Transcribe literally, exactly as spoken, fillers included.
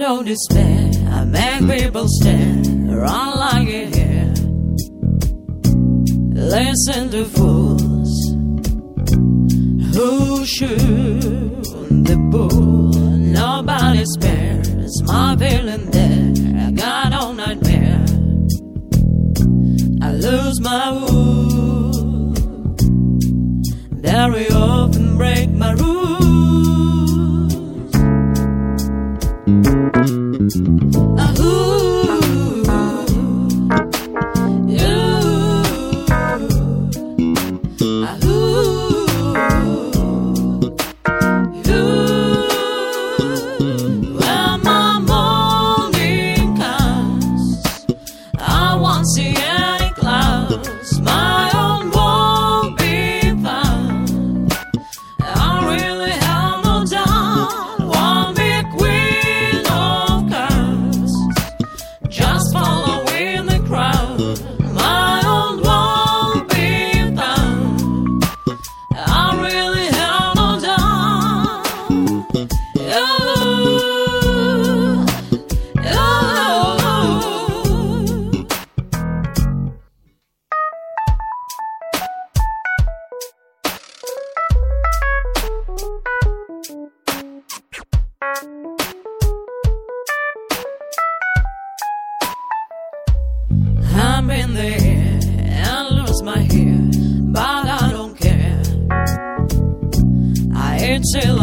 don't despair. I make people stare, run like a hare. Listen to fools who shoot the bull. Nobody spares my feeling there. I got no nightmare. I lose my wool. Very often break my rules. See any clouds, my own won't be found. I really have no doubt, won't be queen of cards. Just following the crowd, my own won't be found. I really have no doubt. You I'm in the air and lose my hair, but I don't care. I ain't till